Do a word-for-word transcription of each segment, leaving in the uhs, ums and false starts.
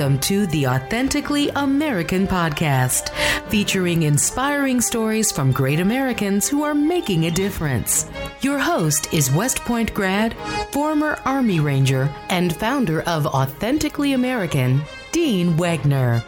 Welcome to the Authentically American podcast, featuring inspiring stories from great Americans who are making a difference. Your host is West Point grad, former Army Ranger, and founder of Authentically American, Dean Wegner.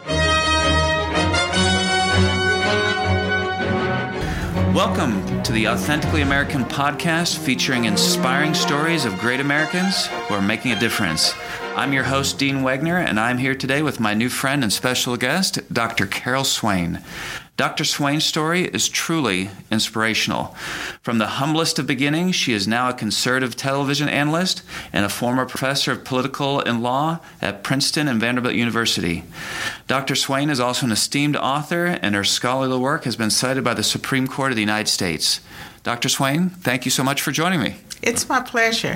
Welcome to the Authentically American podcast, featuring inspiring stories of great Americans who are making a difference. I'm your host, Dean Wegner, and I'm here today with my new friend and special guest, Doctor Carol Swain. Doctor Swain's story is truly inspirational. From the humblest of beginnings, she is now a conservative television analyst and a former professor of political and law at Princeton and Vanderbilt University. Doctor Swain is also an esteemed author, and her scholarly work has been cited by the Supreme Court of the United States. Doctor Swain, thank you so much for joining me. It's my pleasure.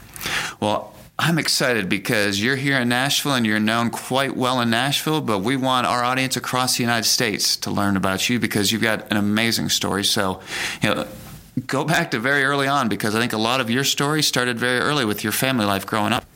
Well, I'm excited because you're here in Nashville and you're known quite well in Nashville, but we want our audience across the United States to learn about you because you've got an amazing story. So, you know, go back to very early on, because I think a lot of your story started very early with your family life growing up.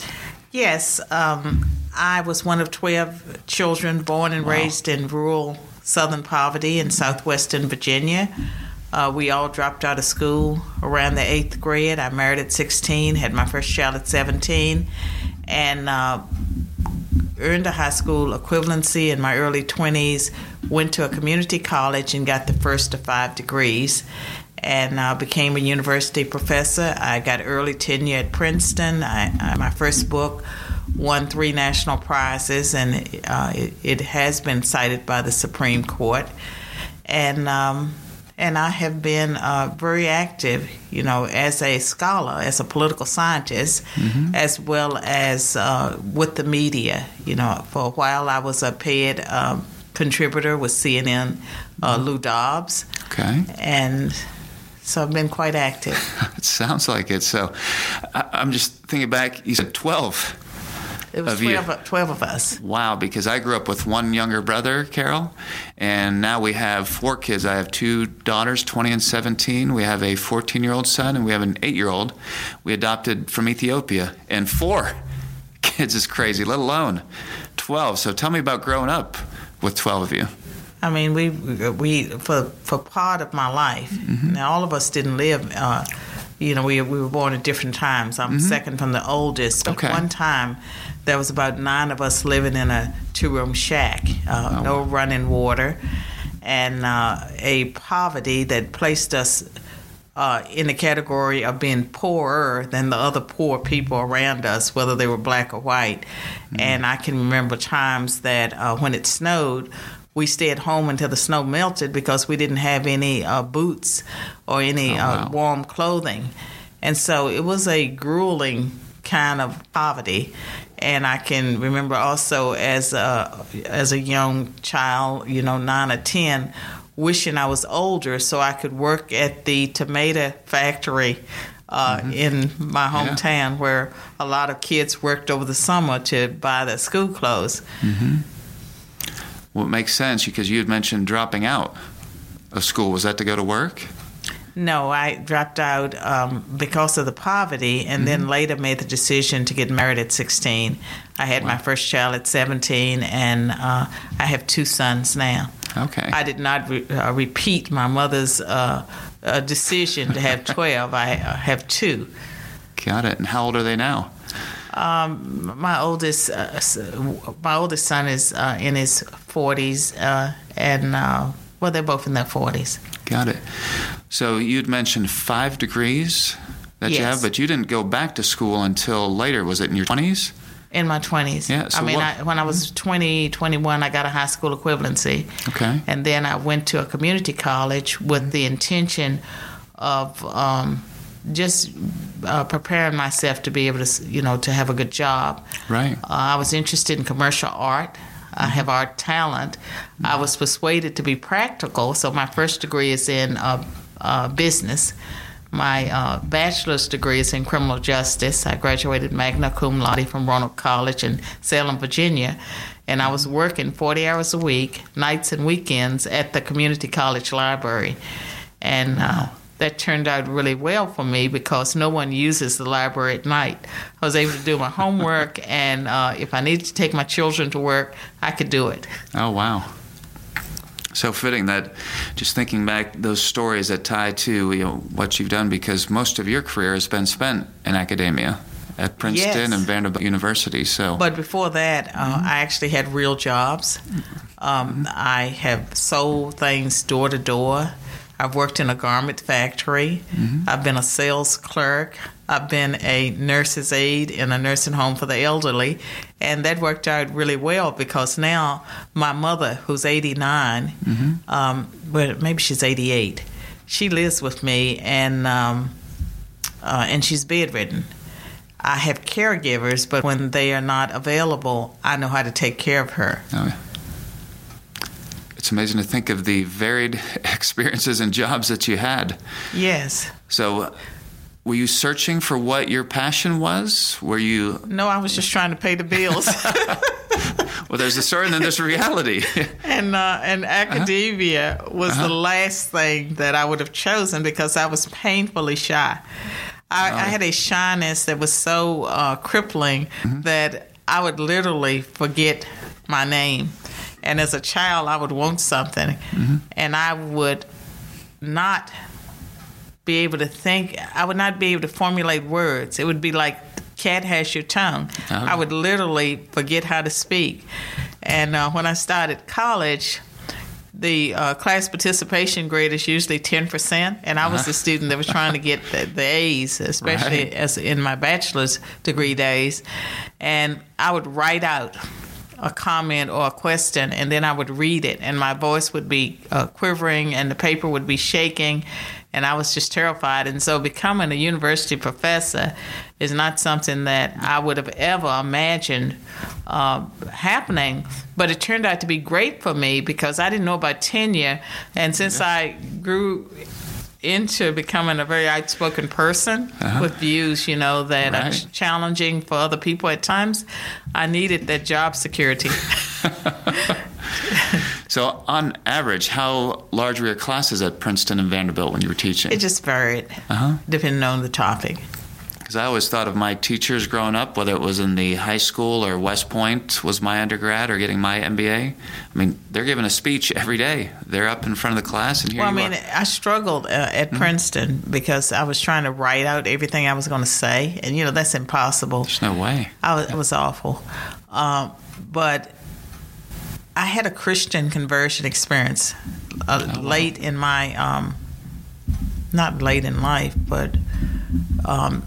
Yes, um, I was one of twelve children born and wow. raised in rural southern poverty in southwestern Virginia. Uh, we all dropped out of school around the eighth grade. I married at sixteen, had my first child at seventeen, and uh, earned a high school equivalency in my early twenties, went to a community college and got the first of five degrees, and uh, became a university professor. I got early tenure at Princeton. I, I, my first book won three national prizes, and uh, it, it has been cited by the Supreme Court. And... Um, And I have been uh, very active, you know, as a scholar, as a political scientist, mm-hmm. as well as uh, with the media. You know, for a while I was a paid um, contributor with C N N, uh, Lou Dobbs. Okay. And so I've been quite active. It sounds like it. So I- I'm just thinking back, you said twelve. It was twelve of, twelve of us. Wow, because I grew up with one younger brother, Carol, and now we have four kids. I have two daughters, twenty and seventeen. We have a fourteen-year-old son, and we have an eight-year-old we adopted from Ethiopia. And four kids is crazy, let alone twelve. So tell me about growing up with twelve of you. I mean, we, we for, for part of my life, mm-hmm. now all of us didn't live... Uh, You know, we we were born at different times. I'm mm-hmm. second from the oldest. But okay. one time, there was about nine of us living in a two-room shack, uh, oh. no running water, and uh, a poverty that placed us uh, in the category of being poorer than the other poor people around us, whether they were black or white. Mm-hmm. And I can remember times that uh, when it snowed, we stayed home until the snow melted because we didn't have any uh, boots or any oh, wow. uh, warm clothing. And so it was a grueling kind of poverty. And I can remember also as a, as a young child, you know, nine or ten, wishing I was older so I could work at the tomato factory uh, mm-hmm. in my hometown yeah. where a lot of kids worked over the summer to buy their school clothes. Mm-hmm. Well, it makes sense because you had mentioned dropping out of school. Was that to go to work? No, I dropped out um, because of the poverty, and mm-hmm. then later made the decision to get married at sixteen. I had wow. my first child at seventeen, and uh, I have two sons now. Okay. I did not re- uh, repeat my mother's uh, uh, decision to have twelve. I uh, have two. Got it. And how old are they now? Um, my oldest, uh, my oldest son is uh, in his forties, uh, and uh, well, they're both in their forties. Got it. So you'd mentioned five degrees that yes. you have, but you didn't go back to school until later. Was it in your twenties? In my twenties. Yeah. So I mean, what, I, when I was twenty, twenty-one, I got a high school equivalency. Okay. And then I went to a community college with the intention of um, just uh, preparing myself to be able to, you know, to have a good job. Right. Uh, I was interested in commercial art. I have art talent. I was persuaded to be practical, so my first degree is in uh, uh, business. My uh, bachelor's degree is in criminal justice. I graduated magna cum laude from Roanoke College in Salem, Virginia, and I was working forty hours a week, nights and weekends, at the community college library. And uh, that turned out really well for me because no one uses the library at night. I was able to do my homework, and uh, if I needed to take my children to work, I could do it. Oh, wow. So fitting that, just thinking back, those stories that tie to, you know, what you've done, because most of your career has been spent in academia at Princeton Yes. and Vanderbilt University. So, But before that, uh, Mm-hmm. I actually had real jobs. Um, I have sold things door to door. I've worked in a garment factory. Mm-hmm. I've been a sales clerk. I've been a nurse's aide in a nursing home for the elderly. And that worked out really well because now my mother, who's eighty-nine, Mm-hmm. um, but maybe she's eighty-eight, she lives with me, and um, uh, and she's bedridden. I have caregivers, but when they are not available, I know how to take care of her. oh, yeah. It's amazing to think of the varied experiences and jobs that you had. Yes. So, were you searching for what your passion was? Were you... No, I was just trying to pay the bills. Well, there's a story and then there's reality. and uh, and academia uh-huh. was uh-huh. the last thing that I would have chosen because I was painfully shy. I, oh. I had a shyness that was so uh, crippling mm-hmm. that I would literally forget my name. And as a child, I would want something, mm-hmm. and I would not be able to think. I would not be able to formulate words. It would be like cat has your tongue. Oh. I would literally forget how to speak. And uh, when I started college, the uh, class participation grade is usually ten percent, and I was uh-huh. the student that was trying to get the, the A's, especially right. as in my bachelor's degree days. And I would write out a comment or a question, and then I would read it, and my voice would be uh, quivering, and the paper would be shaking, and I was just terrified. And so becoming a university professor is not something that I would have ever imagined uh, happening, but it turned out to be great for me because I didn't know about tenure, and since yeah. I grew into becoming a very outspoken person uh-huh. with views, you know, that right. are challenging for other people at times, I needed that job security. So on average, how large were your classes at Princeton and Vanderbilt when you were teaching? It just varied, uh-huh. depending on the topic. Because I always thought of my teachers growing up, whether it was in the high school or West Point was my undergrad or getting my M B A. I mean, they're giving a speech every day. They're up in front of the class, and here well, you I mean, are. I struggled uh, at mm-hmm. Princeton because I was trying to write out everything I was going to say, and, you know, that's impossible. There's no way. I was, it was awful. Um, but I had a Christian conversion experience uh, oh, late wow. in my, um, not late in life, but um,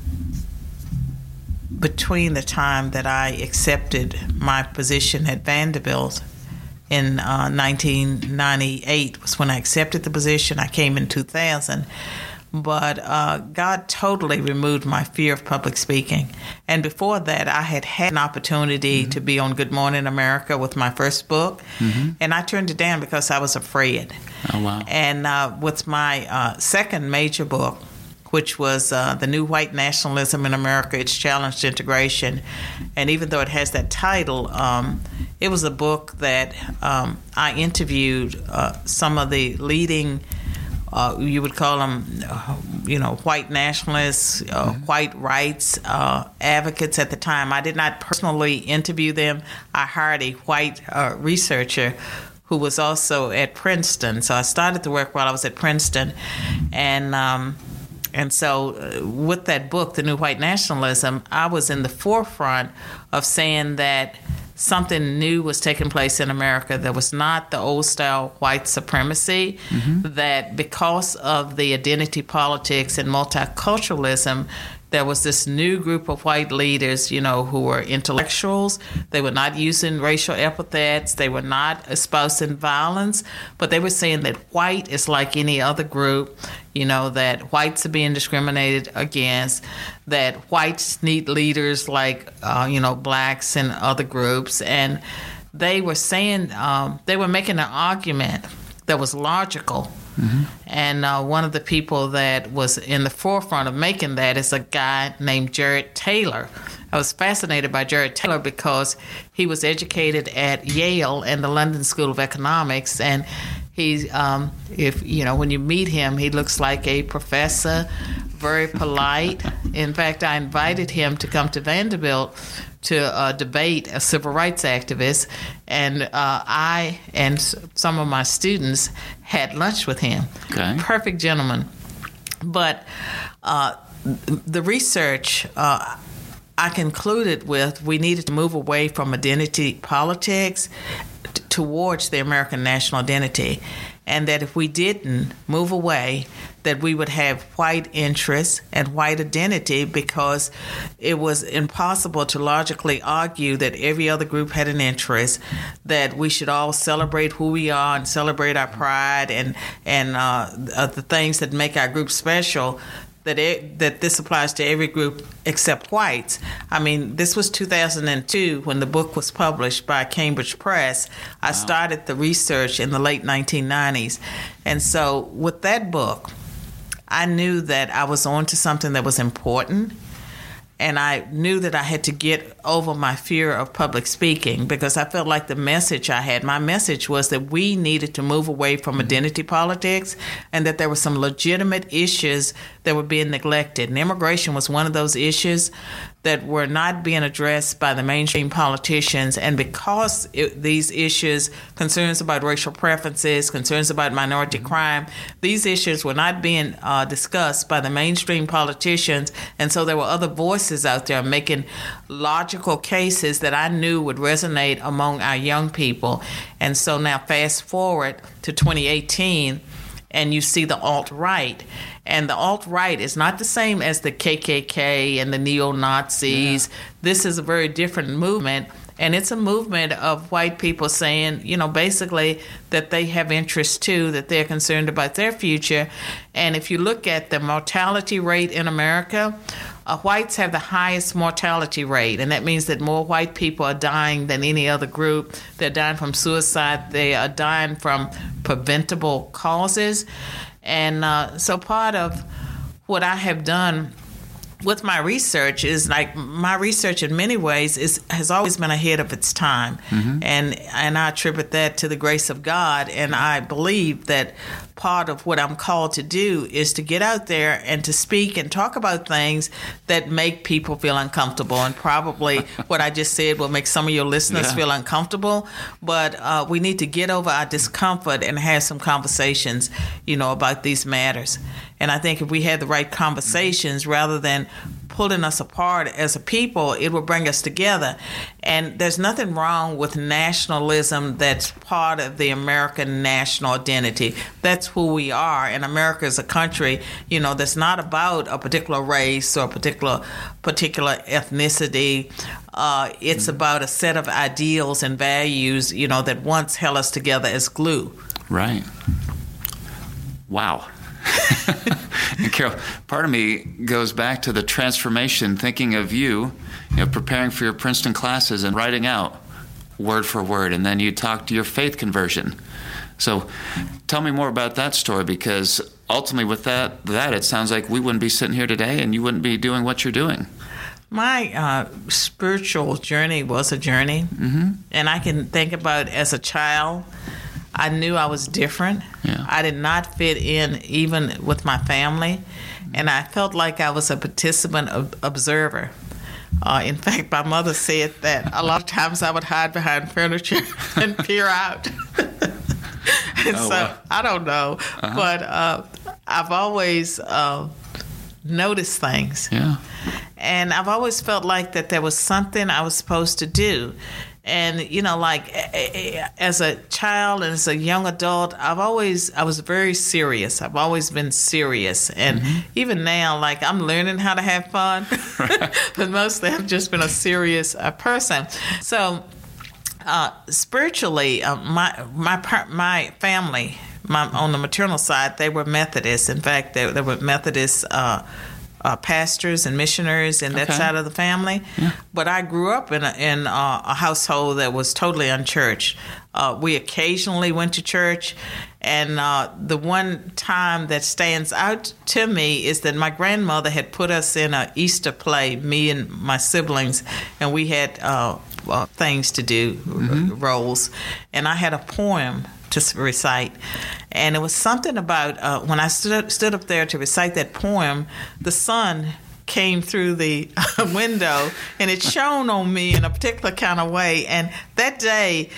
between the time that I accepted my position at Vanderbilt in uh, nineteen ninety-eight was when I accepted the position. I came in two thousand. But uh, God totally removed my fear of public speaking. And before that, I had had an opportunity mm-hmm. to be on Good Morning America with my first book. Mm-hmm. And I turned it down because I was afraid. Oh, wow. And uh, with my uh, second major book, which was uh, The New White Nationalism in America, Its Challenged Integration. And even though it has that title, um, it was a book that um, I interviewed uh, some of the leading Uh, you would call them, uh, you know, white nationalists, uh, mm-hmm. white rights uh, advocates at the time. I did not personally interview them. I hired a white uh, researcher who was also at Princeton. So I started to work while I was at Princeton. And um, and so uh, with that book, The New White Nationalism, I was in the forefront of saying that something new was taking place in America that was not the old-style white supremacy, mm-hmm. that because of the identity politics and multiculturalism, there was this new group of white leaders, you know, who were intellectuals. They were not using racial epithets. They were not espousing violence, but they were saying that white is like any other group, you know, that whites are being discriminated against, that whites need leaders like, uh, you know, blacks and other groups. And they were saying, um, they were making an argument that was logical. Mm-hmm. And uh, one of the people that was in the forefront of making that is a guy named Jared Taylor. I was fascinated by Jared Taylor because he was educated at Yale and the London School of Economics, and He's, um, if you know, when you meet him, he looks like a professor, very polite. In fact, I invited him to come to Vanderbilt to uh, debate a civil rights activist, and uh, I and s- some of my students had lunch with him. Okay. Perfect gentleman. But uh, the research uh, I concluded with, we needed to move away from identity politics t- towards the American national identity, and that if we didn't move away, that we would have white interests and white identity, because it was impossible to logically argue that every other group had an interest, that we should all celebrate who we are and celebrate our pride and and uh, uh, the things that make our group special, that it, that this applies to every group except whites. I mean, this was two thousand two when the book was published by Cambridge Press. I wow. started the research in the late nineteen nineties. And so with that book, I knew that I was on to something that was important. And I knew that I had to get over my fear of public speaking, because I felt like the message I had, my message was that we needed to move away from identity politics, and that there were some legitimate issues that were being neglected. And immigration was one of those issues that were not being addressed by the mainstream politicians. And because it, these issues, concerns about racial preferences, concerns about minority crime, these issues were not being uh, discussed by the mainstream politicians. And so there were other voices out there making logical cases that I knew would resonate among our young people. And so now fast forward to twenty eighteen, and you see the alt-right. And the alt-right is not the same as the K K K and the neo-Nazis. Yeah. This is a very different movement, and it's a movement of white people saying, you know, basically that they have interests too, that they're concerned about their future. And if you look at the mortality rate in America, uh, whites have the highest mortality rate, and that means that more white people are dying than any other group. They're dying from suicide. They are dying from preventable causes. And uh, so part of what I have done with my research is, like, my research in many ways is has always been ahead of its time. Mm-hmm. And and I attribute that to the grace of God. And I believe that part of what I'm called to do is to get out there and to speak and talk about things that make people feel uncomfortable. And probably what I just said will make some of your listeners yeah. feel uncomfortable. But uh, we need to get over our discomfort and have some conversations, you know, about these matters. And I think if we had the right conversations, rather than pulling us apart as a people, it will bring us together. And there's nothing wrong with nationalism that's part of the American national identity. That's who we are. And America is a country, you know, that's not about a particular race or a particular particular ethnicity. Uh, it's mm-hmm. about a set of ideals and values, you know, that once held us together as glue. Right. Wow. And Carol, part of me goes back to the transformation, thinking of you, you know, preparing for your Princeton classes and writing out word for word, and then you talked to your faith conversion. So tell me more about that story, because ultimately with that, that it sounds like we wouldn't be sitting here today and you wouldn't be doing what you're doing. My uh, spiritual journey was a journey, mm-hmm. and I can think about as a child, I knew I was different. Yeah. I did not fit in even with my family, and I felt like I was a participant ob- observer. Uh, in fact, my mother said that a lot of times I would hide behind furniture and peer out. and oh, so wow. I don't know, uh-huh. but uh, I've always uh, noticed things. Yeah. And I've always felt like that there was something I was supposed to do. And, you know, like as a child and as a young adult, I've always, I was very serious. I've always been serious. And mm-hmm. even now, like, I'm learning how to have fun. Right. But mostly I've just been a serious uh, person. So uh, spiritually, uh, my, my, my family, my, on the maternal side, they were Methodists. In fact, they, they were Methodist uh Uh, pastors and missionaries in that okay. side of the family. Yeah. But I grew up in a, in a, a household that was totally unchurched. Uh, we occasionally went to church, and uh, the one time that stands out to me is that my grandmother had put us in an Easter play, me and my siblings, and we had uh, uh, things to do, mm-hmm. roles. And I had a poem to recite. And it was something about uh, when I stood, stood up there to recite that poem, the sun came through the window and it shone on me in a particular kind of way. And that day,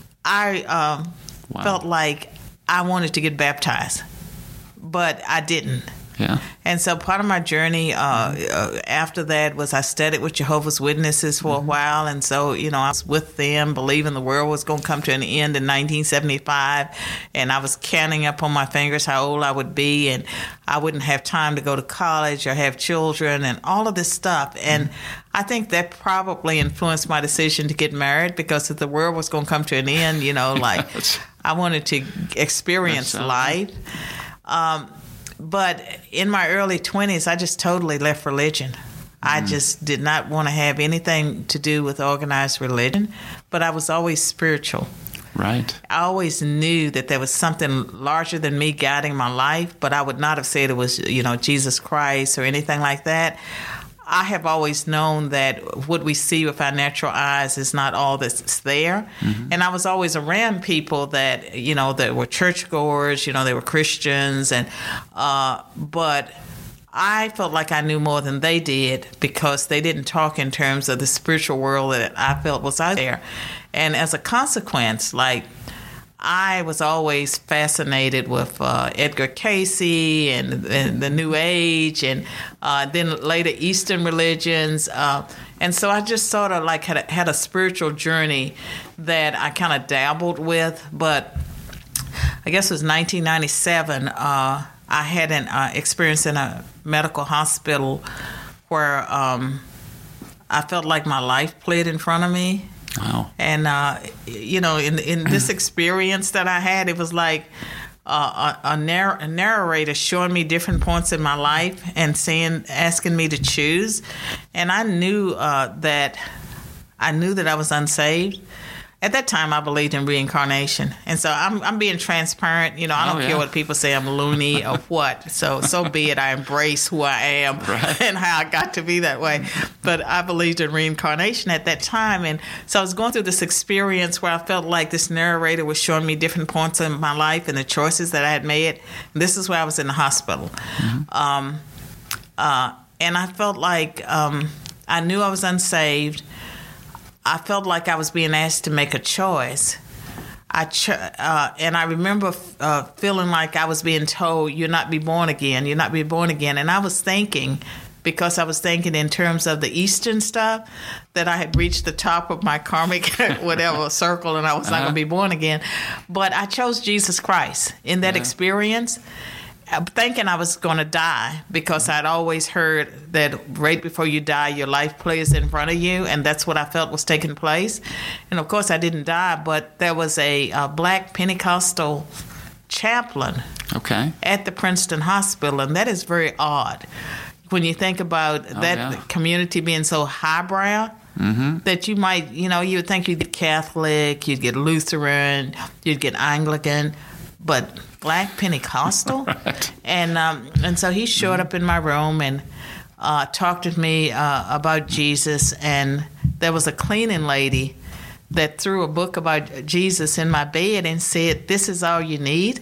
I um, wow. felt like I wanted to get baptized, but I didn't. Yeah. And so part of my journey uh, uh, after that was I studied with Jehovah's Witnesses for mm-hmm. a while. And so, you know, I was with them, believing the world was going to come to an end in nineteen seventy-five. And I was counting up on my fingers how old I would be. And I wouldn't have time to go to college or have children and all of this stuff. And mm-hmm. I think that probably influenced my decision to get married, because if the world was going to come to an end, you know, like I wanted to experience life. Um But in my early twenties, I just totally left religion. I just did not want to have anything to do with organized religion, but I was always spiritual. Right. I always knew that there was something larger than me guiding my life, but I would not have said it was, you know, Jesus Christ or anything like that. I have always known that what we see with our natural eyes is not all that's there. Mm-hmm. And I was always around people that, you know, that were churchgoers, you know, they were Christians. and uh, But I felt like I knew more than they did, because they didn't talk in terms of the spiritual world that I felt was out there. And as a consequence, like, I was always fascinated with uh, Edgar Cayce and, and the New Age, and uh, then later Eastern religions. Uh, and so I just sort of like had a, had a spiritual journey that I kind of dabbled with. But I guess it was nineteen ninety-seven, uh, I had an uh, experience in a medical hospital where um, I felt like my life played in front of me. Wow. And, uh, you know, in in this experience that I had, it was like uh, a, a, narr- a narrator showing me different points in my life and saying, asking me to choose. And I knew uh, that I knew that I was unsaved. At that time, I believed in reincarnation. And so I'm I'm being transparent. You know, I don't oh, yeah. care what people say I'm loony or what. So so be it. I embrace who I am right. and how I got to be that way. But I believed in reincarnation at that time. And so I was going through this experience where I felt like this narrator was showing me different points in my life and the choices that I had made. And this is where I was in the hospital. Mm-hmm. Um, uh, and I felt like um, I knew I was unsaved. I felt like I was being asked to make a choice. I ch- uh, and I remember uh, feeling like I was being told, "You're not be born again. You're not be born again." And I was thinking, because I was thinking in terms of the Eastern stuff, that I had reached the top of my karmic whatever circle, and I was uh-huh. not going to be born again. But I chose Jesus Christ in that yeah. experience, thinking I was going to die, because I'd always heard that right before you die, your life plays in front of you, and that's what I felt was taking place. And of course, I didn't die, but there was a, a black Pentecostal chaplain okay. at the Princeton Hospital, and that is very odd when you think about oh, that yeah. community being so highbrow. Mm-hmm. That you might, you know, you would think you'd get Catholic, you'd get Lutheran, you'd get Anglican, but black Pentecostal. Right. And um, and so he showed up in my room and uh, talked with me uh, about Jesus. And there was a cleaning lady that threw a book about Jesus in my bed and said, "This is all you need."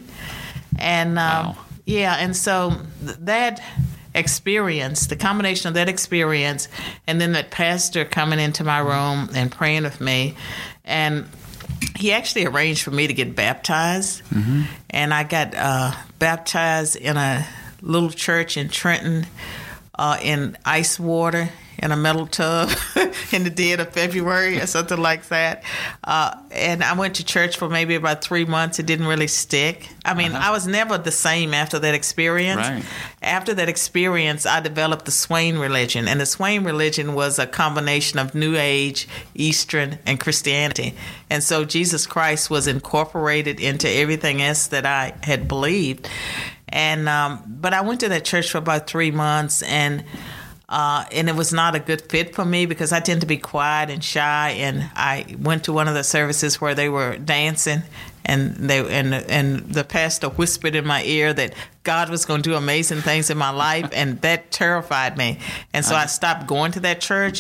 And um, wow. yeah, and so th- that experience, the combination of that experience, and then that pastor coming into my room and praying with me, and he actually arranged for me to get baptized, mm-hmm. and I got uh, baptized in a little church in Trenton uh, in ice water in a metal tub in the dead of February or something like that. Uh, and I went to church for maybe about three months. It didn't really stick. I mean, uh-huh. I was never the same after that experience. Right. After that experience, I developed the Swain religion. And the Swain religion was a combination of New Age, Eastern, and Christianity. And so Jesus Christ was incorporated into everything else that I had believed. And um, but I went to that church for about three months, and Uh, and it was not a good fit for me because I tend to be quiet and shy. And I went to one of the services where they were dancing, and they and and the pastor whispered in my ear that God was going to do amazing things in my life, and that terrified me. And so I stopped going to that church.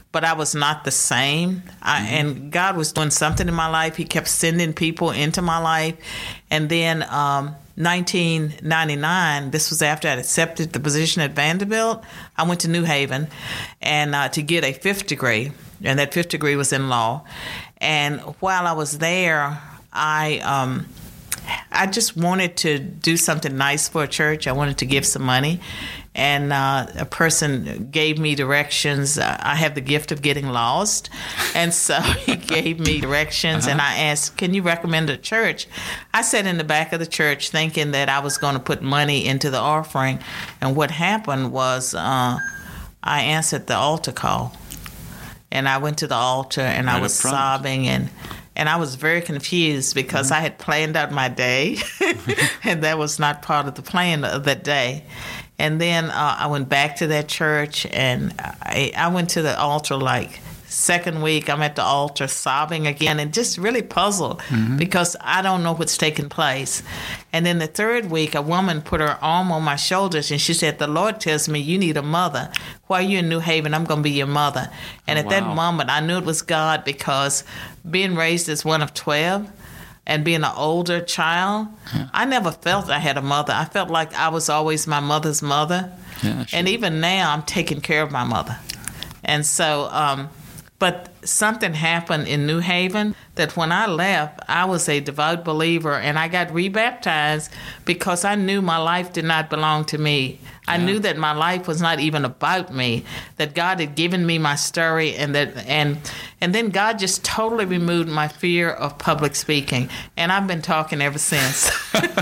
but I was not the same. I, mm-hmm. And God was doing something in my life. He kept sending people into my life. And then um, nineteen ninety-nine, this was after I had accepted the position at Vanderbilt, I went to New Haven and uh, to get a fifth degree. And that fifth degree was in law. And while I was there, I um, I just wanted to do something nice for a church. I wanted to give some money. And uh, a person gave me directions. I have the gift of getting lost. And so he gave me directions. Uh-huh. And I asked, can you recommend a church? I sat in the back of the church thinking that I was going to put money into the offering. And what happened was uh, I answered the altar call. And I went to the altar, and right I was sobbing, and and I was very confused because mm-hmm. I had planned out my day, and that was not part of the plan of that day. And then uh, I went back to that church, and I, I went to the altar like second week. I'm at the altar sobbing again and just really puzzled mm-hmm. because I don't know what's taking place. And then the third week, a woman put her arm on my shoulders, and she said, the Lord tells me you need a mother. While you're in New Haven, I'm going to be your mother. And oh, at wow. that moment, I knew it was God, because being raised as one of twelve and being an older child, yeah. I never felt I had a mother. I felt like I was always my mother's mother. Yeah, sure. And even now, I'm taking care of my mother. And so, um, but something happened in New Haven that when I left, I was a devout believer, and I got rebaptized because I knew my life did not belong to me. I yeah. knew that my life was not even about me, that God had given me my story, and that and and then God just totally removed my fear of public speaking, and I've been talking ever since.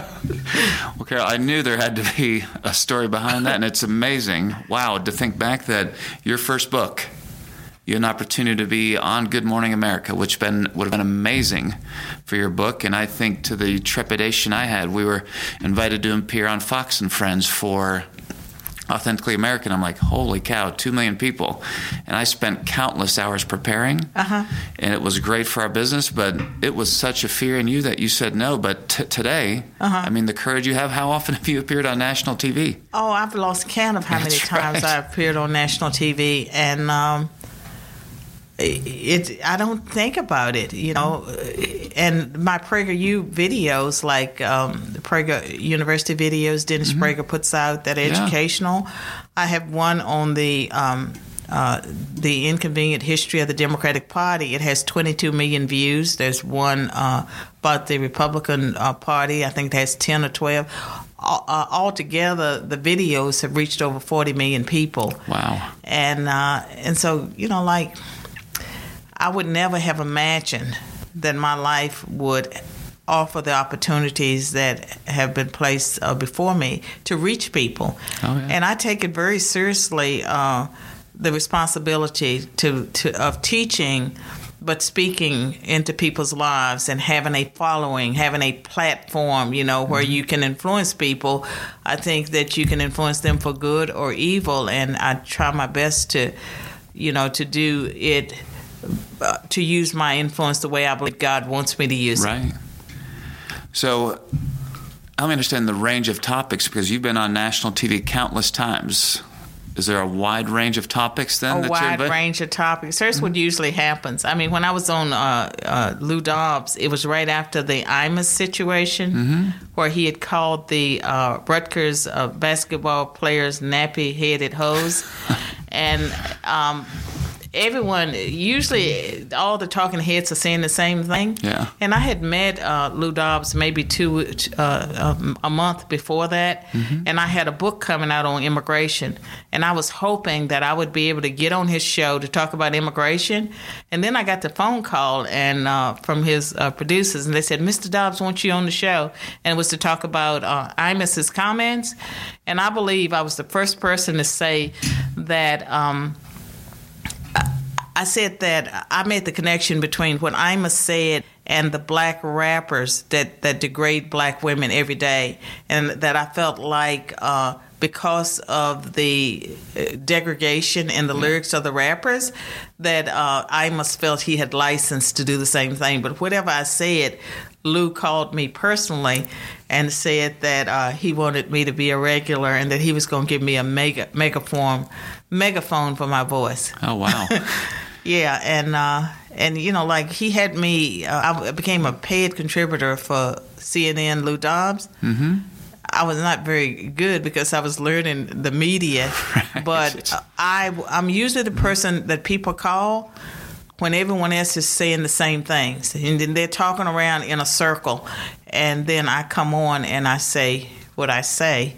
Well, Carol, I knew there had to be a story behind that, and it's amazing. Wow, to think back that your first book, you had an opportunity to be on Good Morning America, which been would have been amazing for your book. And I think to the trepidation I had, we were invited to appear on Fox and Friends for Authentically American. I'm like, holy cow, two million people. And I spent countless hours preparing. Uh-huh. And it was great for our business, but it was such a fear in you that you said no. But t- today, uh-huh. I mean, the courage you have, how often have you appeared on national T V? Oh, I've lost count of how That's many times right. I appeared on national T V. And um It, I don't think about it, you know. And my PragerU videos, like um, the Prager University videos Dennis mm-hmm. Prager puts out that are yeah. educational. I have one on the um, uh, the inconvenient history of the Democratic Party. It has twenty-two million views. There's one uh, about the Republican uh, Party. I think it has ten or twelve. Uh, altogether, the videos have reached over forty million people. Wow. And uh, and so, you know, like, I would never have imagined that my life would offer the opportunities that have been placed uh, before me to reach people. Oh, yeah. And I take it very seriously, uh, the responsibility to, to of teaching, but speaking into people's lives and having a following, having a platform, you know, where mm-hmm. you can influence people. I think that you can influence them for good or evil, and I try my best to, you know, to do it, Uh, to use my influence the way I believe God wants me to use it. Right. So help me understand the range of topics, because you've been on national T V countless times. Is there a wide range of topics then? A that wide you're range of topics. Here's mm-hmm. what usually happens. I mean, when I was on uh, uh, Lou Dobbs, it was right after the Imus situation, mm-hmm. where he had called the uh, Rutgers uh, basketball players nappy-headed hoes. And um everyone, usually all the talking heads are saying the same thing. Yeah. And I had met uh, Lou Dobbs maybe two, uh, a month before that, mm-hmm. and I had a book coming out on immigration. And I was hoping that I would be able to get on his show to talk about immigration. And then I got the phone call and uh, from his uh, producers, and they said, Mister Dobbs wants you on the show. And it was to talk about uh, Imus's comments. And I believe I was the first person to say that um, I said that I made the connection between what Imus said and the black rappers that, that degrade black women every day, and that I felt like uh, because of the degradation in the lyrics of the rappers, that uh, Imus felt he had license to do the same thing. But whatever I said, Lou called me personally and said that uh, he wanted me to be a regular and that he was going to give me a mega megaphone megaphone for my voice. Oh wow! Yeah, and uh, and you know, like he had me. Uh, I became a paid contributor for C N N. Lou Dobbs. Mm-hmm. I was not very good because I was learning the media, right. But I I'm usually the person that people call when everyone else is saying the same things, and then they're talking around in a circle, and then I come on and I say what I say,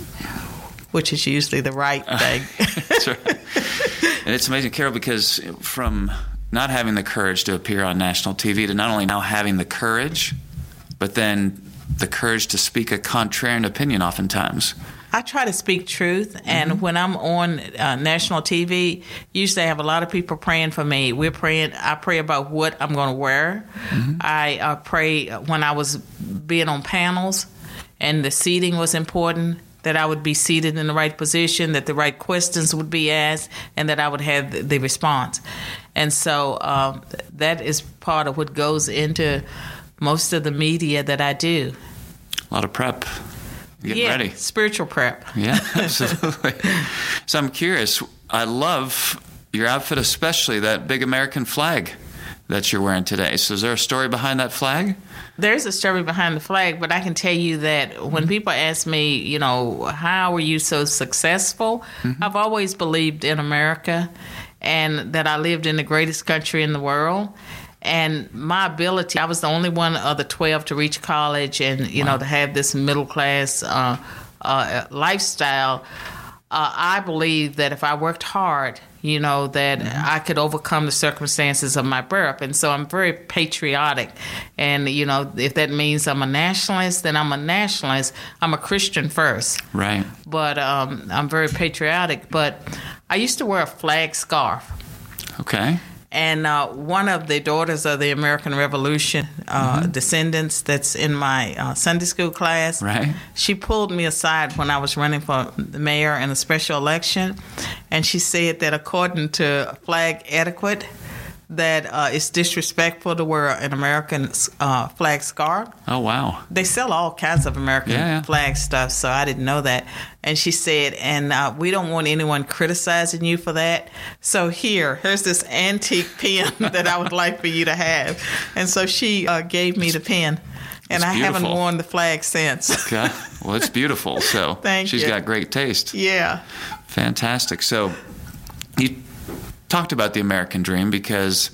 which is usually the right thing. Uh, that's right. And it's amazing, Carol, because from not having the courage to appear on national T V to not only now having the courage, but then the courage to speak a contrarian opinion oftentimes. I try to speak truth, and mm-hmm. when I'm on uh, national T V, usually I have a lot of people praying for me. We're praying. I pray about what I'm going to wear. Mm-hmm. I uh, pray when I was being on panels, and the seating was important, that I would be seated in the right position, that the right questions would be asked, and that I would have the, the response. And so um, that is part of what goes into most of the media that I do. A lot of prep. Getting yeah, ready. Spiritual prep. Yeah, absolutely. So I'm curious. I love your outfit, especially that big American flag that you're wearing today. So is there a story behind that flag? There's a story behind the flag, but I can tell you that when people ask me, you know, how were you so successful? Mm-hmm. I've always believed in America and that I lived in the greatest country in the world. And my ability, I was the only one of the twelve to reach college and, you wow. know, to have this middle class uh, uh, lifestyle. Uh, I believe that if I worked hard, you know, that mm-hmm. I could overcome the circumstances of my birth. And so I'm very patriotic. And, you know, if that means I'm a nationalist, then I'm a nationalist. I'm a Christian first. Right. But um, I'm very patriotic. But I used to wear a flag scarf. Okay. And uh, one of the daughters of the American Revolution uh, mm-hmm. descendants that's in my uh, Sunday school class, right. she pulled me aside when I was running for the mayor in a special election, and she said that according to flag etiquette, that uh, it's disrespectful to wear an American uh, flag scarf. Oh, wow. They sell all kinds of American yeah, yeah. flag stuff, so I didn't know that. And she said, and uh, we don't want anyone criticizing you for that. So here, here's this antique pen that I would like for you to have. And so she uh, gave me the pen. And it's I beautiful. haven't worn the flag since. Okay. Well, it's beautiful. So Thank she's you. got great taste. Yeah. Fantastic. So you talked about the American dream because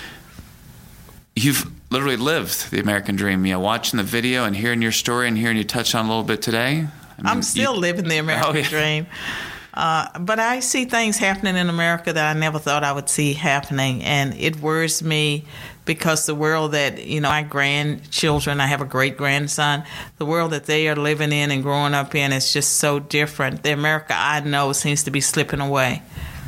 you've literally lived the American dream. You know, watching the video and hearing your story and hearing you touch on a little bit today. I mean, I'm still you, living the American oh, yeah. dream. Uh, but I see things happening in America that I never thought I would see happening. And it worries me because the world that, you know, my grandchildren, I have a great-grandson, the world that they are living in and growing up in is just so different. The America I know seems to be slipping away.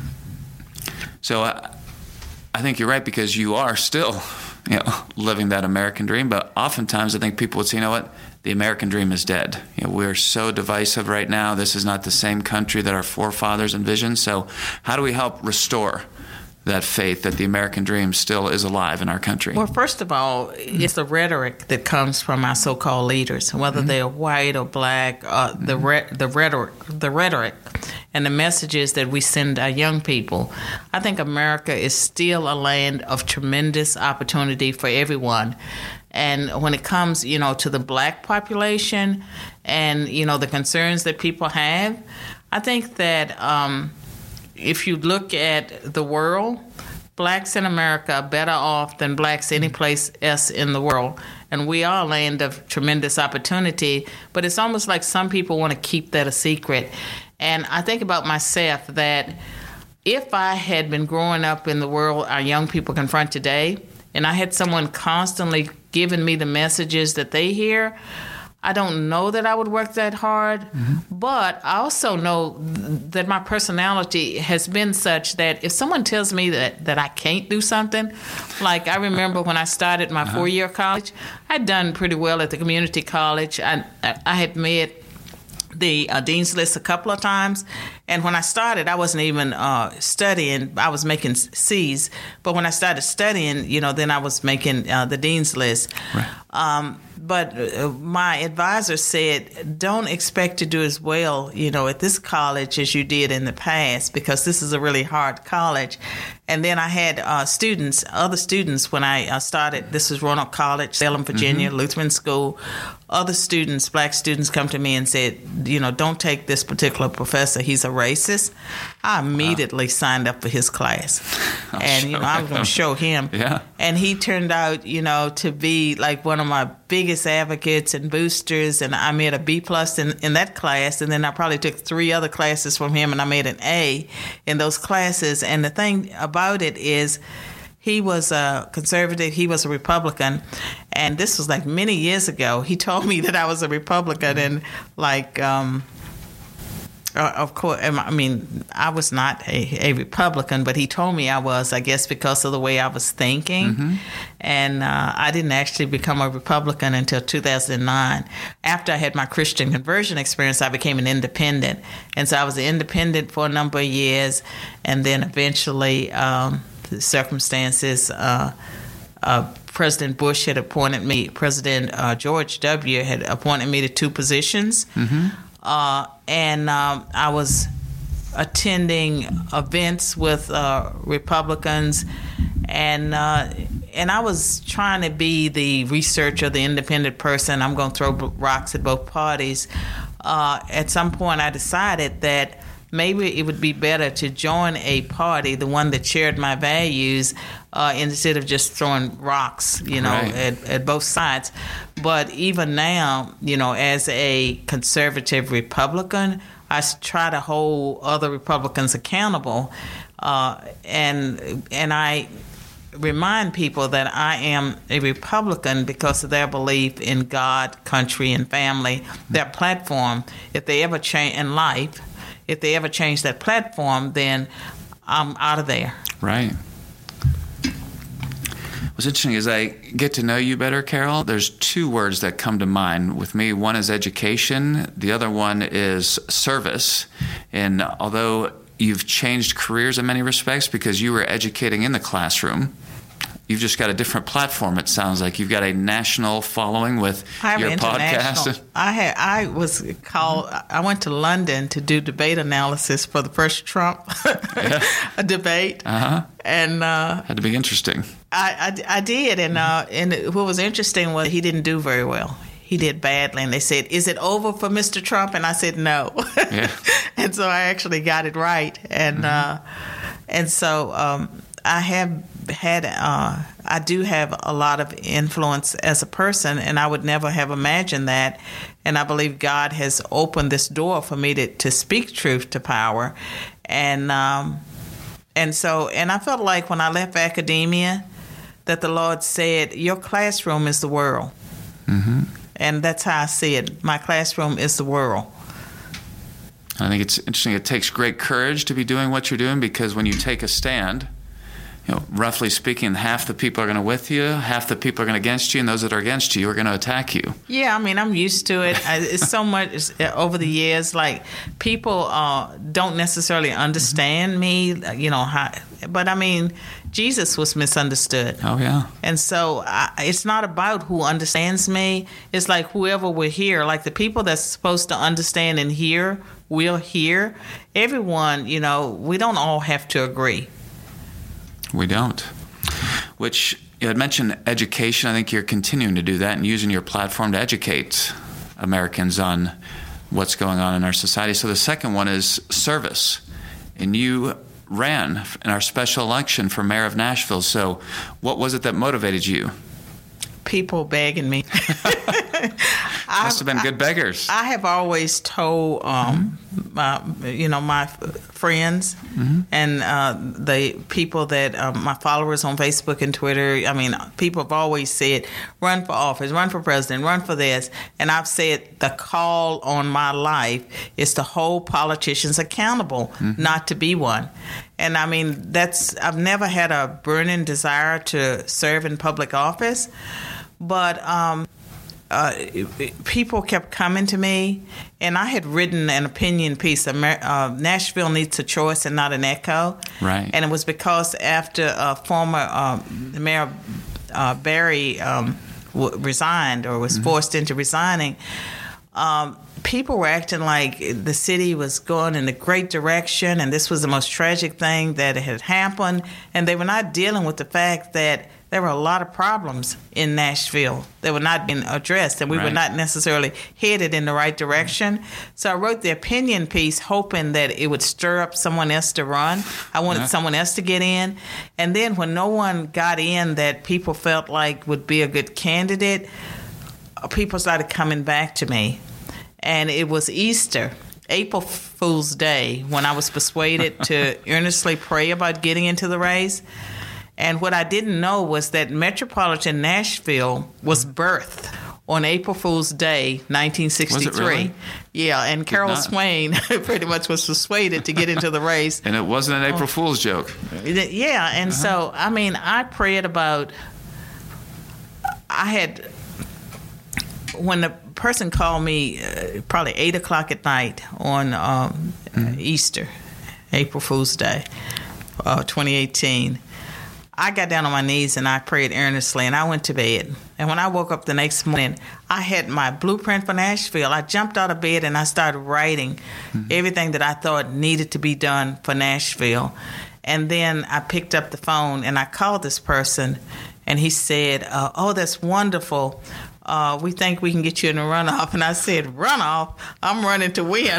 So uh, I think you're right because you are still, you know, living that American dream. But oftentimes I think people would say, you know what, the American dream is dead. You know, we're so divisive right now. This is not the same country that our forefathers envisioned. So how do we help restore that faith that the American dream still is alive in our country? Well, first of all, it's the rhetoric that comes from our so-called leaders, whether mm-hmm. they're white or black. Uh, mm-hmm. The re- the rhetoric, the rhetoric, and the messages that we send our young people. I think America is still a land of tremendous opportunity for everyone. And when it comes, you know, to the black population, and you know the concerns that people have, I think that. Um, If you look at the world, blacks in America are better off than blacks anyplace else in the world. And we are a land of tremendous opportunity, but it's almost like some people want to keep that a secret. And I think about myself that if I had been growing up in the world our young people confront today, and I had someone constantly giving me the messages that they hear, I don't know that I would work that hard, mm-hmm. but I also know th- that my personality has been such that if someone tells me that, that I can't do something, like I remember when I started my uh-huh. four-year college, I'd done pretty well at the community college. I, I had met the uh, Dean's List a couple of times. And when I started, I wasn't even uh, studying. I was making C's. But when I started studying, you know, then I was making uh, the Dean's List. Right. Um, but uh, my advisor said, don't expect to do as well, you know, at this college as you did in the past, because this is a really hard college. And then I had uh, students, other students, when I uh, started, this was Roanoke College, Salem, Virginia, mm-hmm. Lutheran School. Other students, black students, come to me and said, you know, don't take this particular professor. He's a racist. I immediately wow. signed up for his class. I'll and, you know, I was going to show him. Yeah. And he turned out, you know, to be like one of my biggest advocates and boosters. And I made a B plus in, in that class. And then I probably took three other classes from him, and I made an A in those classes. And the thing about it is, he was a conservative. He was a Republican. And this was like many years ago. He told me that I was a Republican. And like, um, uh, of course, I mean, I was not a, a Republican, but he told me I was, I guess, because of the way I was thinking. Mm-hmm. And uh, I didn't actually become a Republican until two thousand nine. After I had my Christian conversion experience, I became an independent. And so I was an independent for a number of years. And then eventually, um, the circumstances, uh, uh, President Bush had appointed me, President uh, George W. had appointed me to two positions. Mm-hmm. Uh, and um, I was attending events with uh, Republicans, and uh, and I was trying to be the researcher, the independent person. I'm going to throw rocks at both parties. Uh, at some point, I decided that maybe it would be better to join a party, the one that shared my values, uh, instead of just throwing rocks, you know, right. at, at both sides. But even now, you know, as a conservative Republican, I try to hold other Republicans accountable, uh, and and I remind people that I am a Republican because of their belief in God, country, and family, their platform. If they ever change in life, if they ever change that platform, then I'm out of there. Right. What's interesting is I get to know you better, Carol. There's two words that come to mind with me. One is education. The other one is service. And although you've changed careers in many respects because you were educating in the classroom, you've just got a different platform, it sounds like. You've got a national following with I'm your podcast. I had I was called I went to London to do debate analysis for the first Trump yeah. a debate. Uh-huh. And uh, had to be interesting. I, I, I did, and uh, and what was interesting was he didn't do very well. He did badly, and they said, "Is it over for Mister Trump?" And I said, "No." Yeah. And so I actually got it right, and mm-hmm. uh, and so um, I have had uh, I do have a lot of influence as a person, and I would never have imagined that. And I believe God has opened this door for me to, to speak truth to power, and um, and so and I felt like when I left academia, that the Lord said, "Your classroom is the world." Mm-hmm. And that's how I see it. My classroom is the world. I think it's interesting. It takes great courage to be doing what you're doing, because when you take a stand, you know, roughly speaking, half the people are going to with you, half the people are going against you, and those that are against you are going to attack you. Yeah, I mean, I'm used to it. It's so much over the years. Like, people uh, don't necessarily understand me, you know, how, but I mean, Jesus was misunderstood. Oh, yeah. And so I, it's not about who understands me. It's like whoever will hear, like the people that's supposed to understand and hear will hear. Everyone, you know, we don't all have to agree. We don't. Which, you had mentioned education. I think you're continuing to do that and using your platform to educate Americans on what's going on in our society. So the second one is service. And you ran in our special election for mayor of Nashville. So what was it that motivated you? People begging me. Must have been good beggars. I, I have always told, um, mm-hmm. my, you know, my friends mm-hmm. and uh, the people that uh, my followers on Facebook and Twitter. I mean, people have always said, "Run for office, run for president, run for this." And I've said the call on my life is to hold politicians accountable, mm-hmm. not to be one. And I mean, that's I've never had a burning desire to serve in public office, but. Um, uh, people kept coming to me, and I had written an opinion piece, uh, Nashville Needs a Choice and Not an Echo. Right. And it was because after uh, former uh, Mayor uh, Barry um, w- resigned or was mm-hmm. forced into resigning, um, people were acting like the city was going in a great direction and this was the most tragic thing that had happened, and they were not dealing with the fact that there were a lot of problems in Nashville that were not being addressed, and we right. were not necessarily headed in the right direction. So I wrote the opinion piece hoping that it would stir up someone else to run. I wanted yeah. someone else to get in. And then when no one got in that people felt like would be a good candidate, people started coming back to me. And it was Easter, April Fool's Day, when I was persuaded to earnestly pray about getting into the race. And what I didn't know was that Metropolitan Nashville was birthed on April Fool's Day, nineteen sixty-three. Was it really? Yeah, and Carol Swain pretty much was persuaded to get into the race. And it wasn't an April Fool's joke. Yeah, and uh-huh. so, I mean, I prayed about, I had, when the person called me uh, probably eight o'clock at night on um, mm-hmm. Easter, April Fool's Day, uh, twenty eighteen, I got down on my knees and I prayed earnestly, and I went to bed. And when I woke up the next morning, I had my blueprint for Nashville. I jumped out of bed and I started writing mm-hmm. everything that I thought needed to be done for Nashville. And then I picked up the phone and I called this person, and he said, uh, oh, that's wonderful. Uh, we think we can get you in a runoff. And I said, runoff? I'm running to win.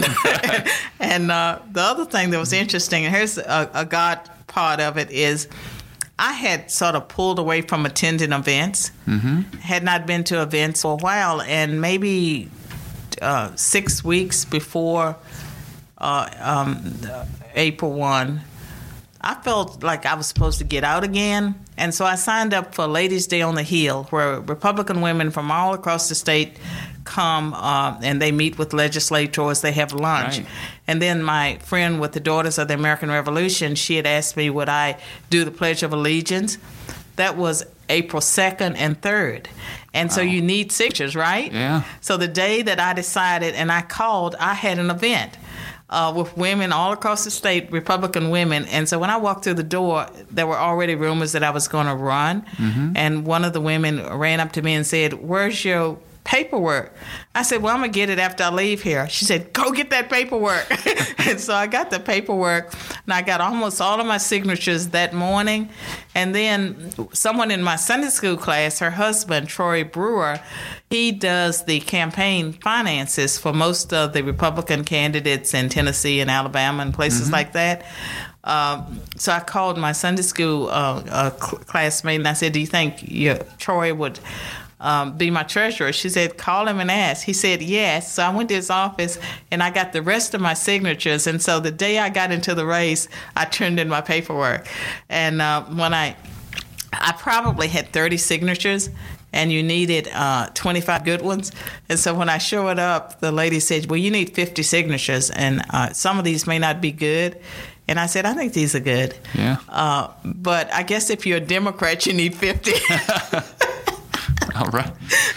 and uh, the other thing that was interesting, and here's a, a God part of it, is I had sort of pulled away from attending events, mm-hmm. had not been to events for a while, and maybe uh, six weeks before uh, um, April first, I felt like I was supposed to get out again. And so I signed up for Ladies' Day on the Hill, where Republican women from all across the state come uh, and they meet with legislators. They have lunch. Right. And then my friend with the Daughters of the American Revolution, she had asked me, would I do the Pledge of Allegiance? That was April second and third. And wow. so you need signatures, right? Yeah. So the day that I decided and I called, I had an event. Uh, with women all across the state, Republican women. And so when I walked through the door, there were already rumors that I was going to run. Mm-hmm. And one of the women ran up to me and said, where's your paperwork? I said, well, I'm going to get it after I leave here. She said, go get that paperwork. And so I got the paperwork, and I got almost all of my signatures that morning. And then someone in my Sunday school class, her husband, Troy Brewer, he does the campaign finances for most of the Republican candidates in Tennessee and Alabama and places mm-hmm. like that. Um, so I called my Sunday school uh, uh, classmate, and I said, do you think your, Troy would um, be my treasurer? She said, call him and ask. He said, yes. So I went to his office, and I got the rest of my signatures. And so the day I got into the race, I turned in my paperwork. And uh, when I, I probably had thirty signatures, and you needed uh, twenty-five good ones. And so when I showed up, the lady said, well, you need fifty signatures, and uh, some of these may not be good. And I said, I think these are good. Yeah. Uh, but I guess if you're a Democrat, you need fifty. All right.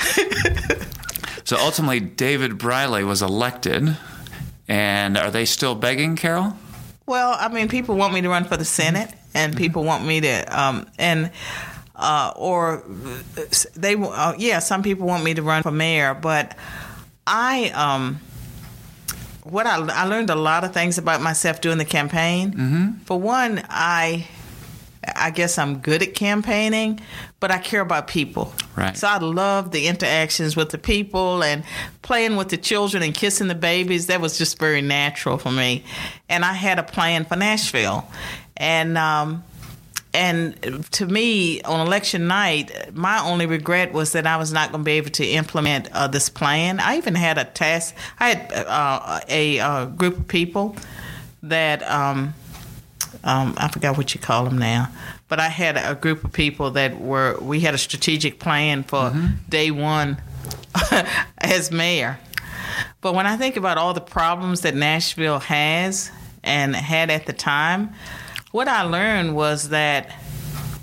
So ultimately, David Briley was elected. And are they still begging, Carol? Well, I mean, people want me to run for the Senate, and people want me to, um, and uh, or they, uh, yeah, some people want me to run for mayor, but I, um, what I, I learned a lot of things about myself during the campaign. Mm-hmm. For one, I, I guess I'm good at campaigning, but I care about people. Right. So I love the interactions with the people and playing with the children and kissing the babies. That was just very natural for me. And I had a plan for Nashville. And um, and to me, on election night, my only regret was that I was not going to be able to implement uh, this plan. I even had a task. I had uh, a, a group of people that um, um, I forgot what you call them now. But I had a group of people that were, we had a strategic plan for mm-hmm. day one as mayor. But when I think about all the problems that Nashville has and had at the time, what I learned was that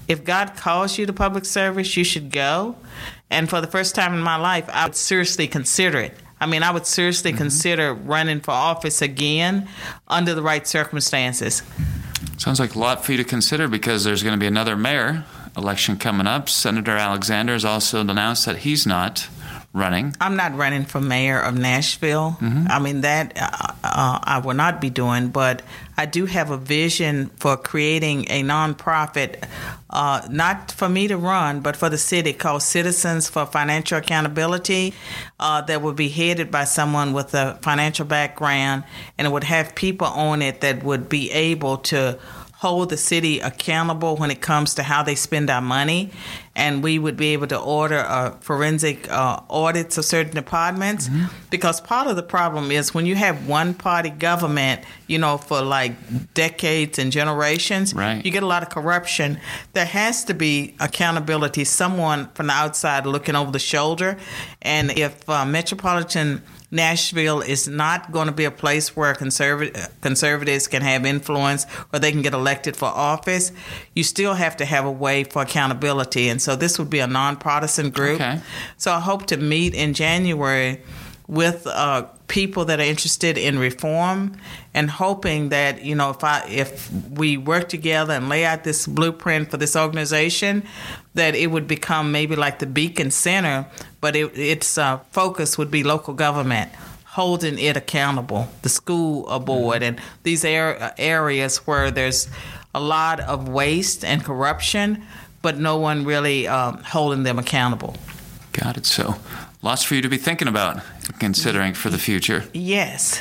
if God calls you to public service, you should go. And for the first time in my life, I would seriously consider it. I mean, I would seriously mm-hmm. consider running for office again under the right circumstances. Sounds like a lot for you to consider because there's going to be another mayor election coming up. Senator Alexander has also announced that he's not running. I'm not running for mayor of Nashville. Mm-hmm. I mean, that uh, uh, I will not be doing, but I do have a vision for creating a nonprofit, uh, not for me to run, but for the city, called Citizens for Financial Accountability, uh, that would be headed by someone with a financial background, and it would have people on it that would be able to hold the city accountable when it comes to how they spend our money, and we would be able to order uh, forensic uh, audits of certain departments. Mm-hmm. Because part of the problem is when you have one-party government, you know, for like decades and generations, right. you get a lot of corruption. There has to be accountability, someone from the outside looking over the shoulder, and if uh, Metropolitan Nashville is not going to be a place where conserv- conservatives can have influence or they can get elected for office. You still have to have a way for accountability. And so this would be a nonpartisan group. Okay. So I hope to meet in January with uh, people that are interested in reform, and hoping that, you know, if I if we work together and lay out this blueprint for this organization, that it would become maybe like the Beacon Center, but it, its uh, focus would be local government, holding it accountable, the school board, and these are areas where there's a lot of waste and corruption, but no one really um, holding them accountable. Got it. So lots for you to be thinking about, considering for the future. Yes.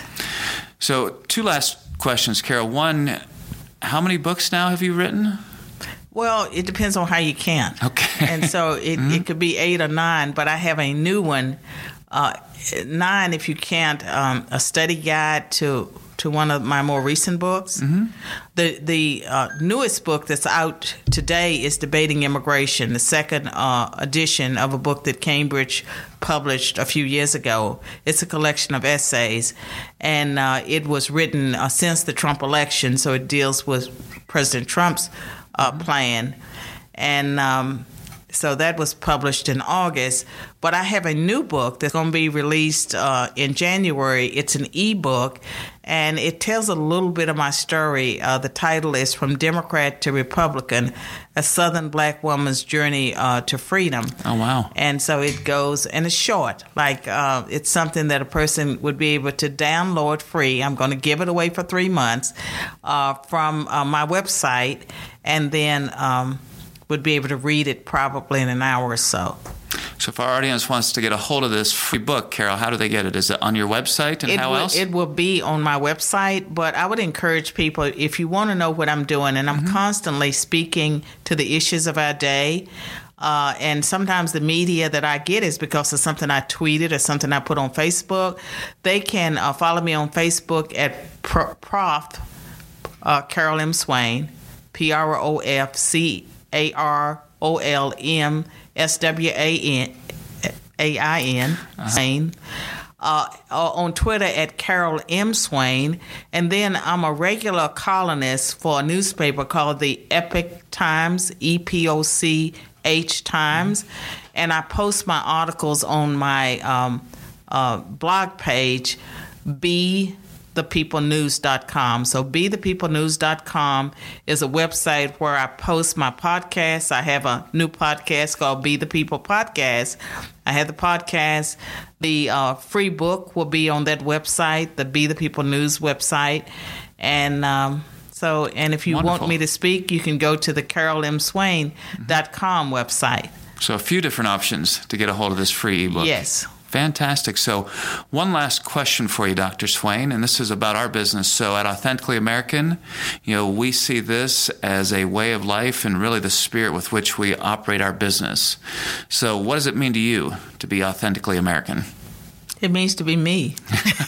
So two last questions, Carol. One, how many books now have you written? Well, it depends on how you count. Okay. And so it, mm-hmm. it could be eight or nine, but I have a new one, uh, nine if you count um, a study guide to to one of my more recent books. Mm-hmm. The the uh, newest book that's out today is Debating Immigration, the second uh, edition of a book that Cambridge published a few years ago. It's a collection of essays, and uh, it was written uh, since the Trump election, so it deals with President Trump's uh, plan. And um, so that was published in August. But I have a new book that's going to be released uh, in January. It's an e-book, and it tells a little bit of my story. Uh, the title is From Democrat to Republican, A Southern Black Woman's Journey uh, to Freedom. Oh, wow. And so it goes, and it's short. Like, uh, it's something that a person would be able to download free. I'm going to give it away for three months uh, from uh, my website, and then um, would be able to read it probably in an hour or so. So if our audience wants to get a hold of this free book, Carol, how do they get it? Is it on your website, and it how will, else? It will be on my website, but I would encourage people, if you want to know what I'm doing, and I'm mm-hmm. constantly speaking to the issues of our day, uh, and sometimes the media that I get is because of something I tweeted or something I put on Facebook. They can uh, follow me on Facebook at Prof uh, Carol M. Swain, P R O F C A R O L M S W A N A I N, Swain. Uh, on Twitter at Carol M. Swain. And then I'm a regular columnist for a newspaper called the Epoch Times, E P O C H Times. And I post my articles on my um, uh, blog page, B the people news dot com. So be the people news dot com is a website where I post my podcasts. I have a new podcast called Be the People Podcast. I have the podcast. The uh, free book will be on that website, the Be the People News website. And um, so, and if you Wonderful. want me to speak, you can go to the carol m swain dot com website. So a few different options to get a hold of this free ebook. Yes. Fantastic. So one last question for you, Doctor Swain, and this is about our business. So at Authentically American, you know, we see this as a way of life and really the spirit with which we operate our business. So what does it mean to you to be authentically American? It means to be me.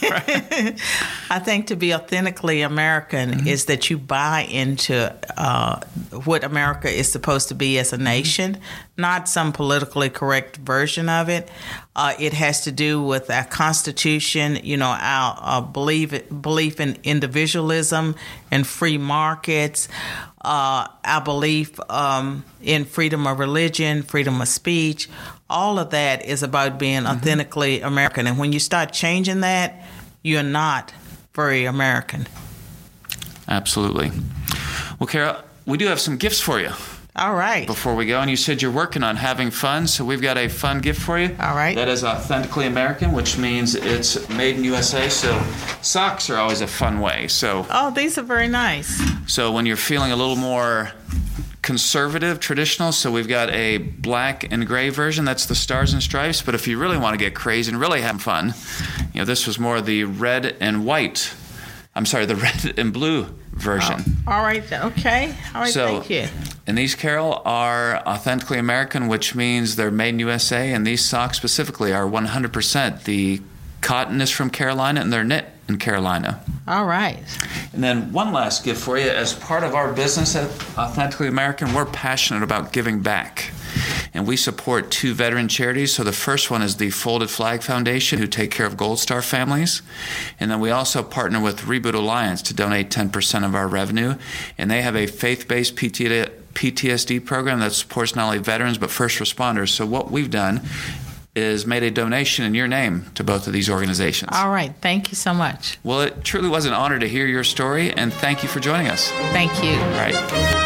I think to be authentically American mm-hmm. is that you buy into uh, what America is supposed to be as a nation, mm-hmm. not some politically correct version of it. Uh, it has to do with our Constitution, you know, our uh, belief, belief in individualism and free markets. uh, our belief um, in freedom of religion, freedom of speech. All of that is about being mm-hmm. authentically American. And when you start changing that, you're not very American. Absolutely. Well, Carol, we do have some gifts for you. All right. Before we go, and you said you're working on having fun, so we've got a fun gift for you. All right. That is authentically American, which means it's made in U S A. So socks are always a fun way. So. Oh, these are very nice. So when you're feeling a little more conservative, traditional, so we've got a black and gray version. That's the stars and stripes. But if you really want to get crazy and really have fun, you know, this was more the red and white. I'm sorry, the red and blue version. Oh, all right. Okay. All right. So, thank you. And these, Carol, are authentically American, which means they're made in U S A. And these socks specifically are one hundred percent. The cotton is from Carolina, and they're knit in Carolina. All right. And then one last gift for you. As part of our business at Authentically American, we're passionate about giving back. And we support two veteran charities. So the first one is the Folded Flag Foundation, who take care of Gold Star families. And then we also partner with Reboot Alliance to donate ten percent of our revenue. And they have a faith-based P T S D program that supports not only veterans but first responders. So what we've done is made a donation in your name to both of these organizations. All right. Thank you so much. Well, it truly was an honor to hear your story, and thank you for joining us. Thank you. All right.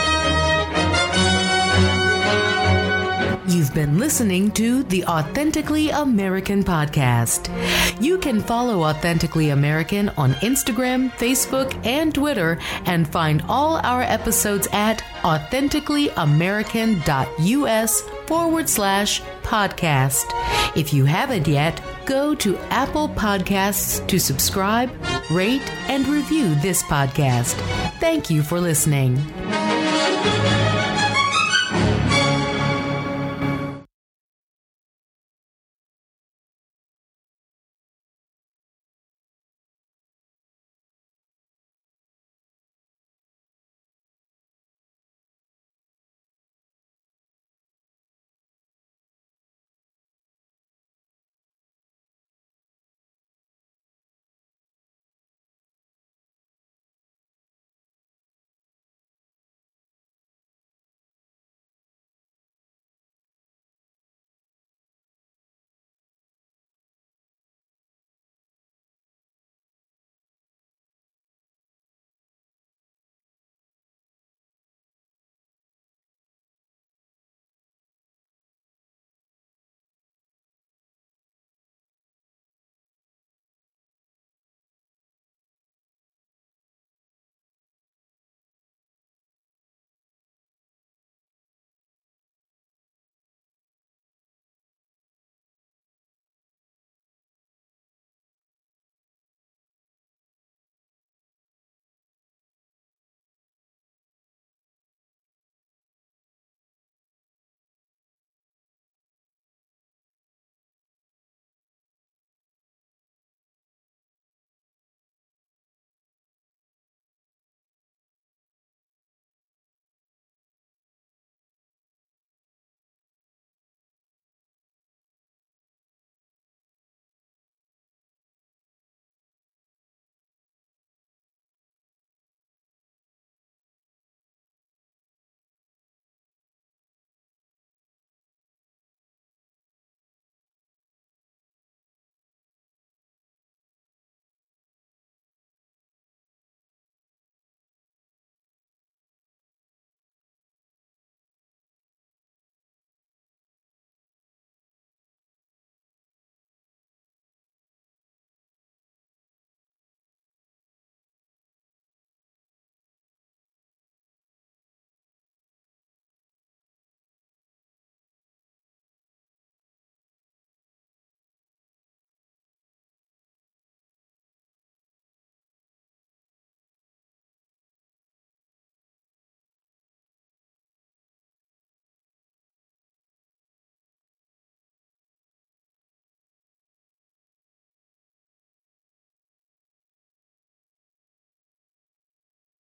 You've been listening to the Authentically American podcast. You can follow Authentically American on Instagram, Facebook, and Twitter, and find all our episodes at authenticallyamerican.us forward slash podcast. If you haven't yet, go to Apple Podcasts to subscribe, rate, and review this podcast. Thank you for listening.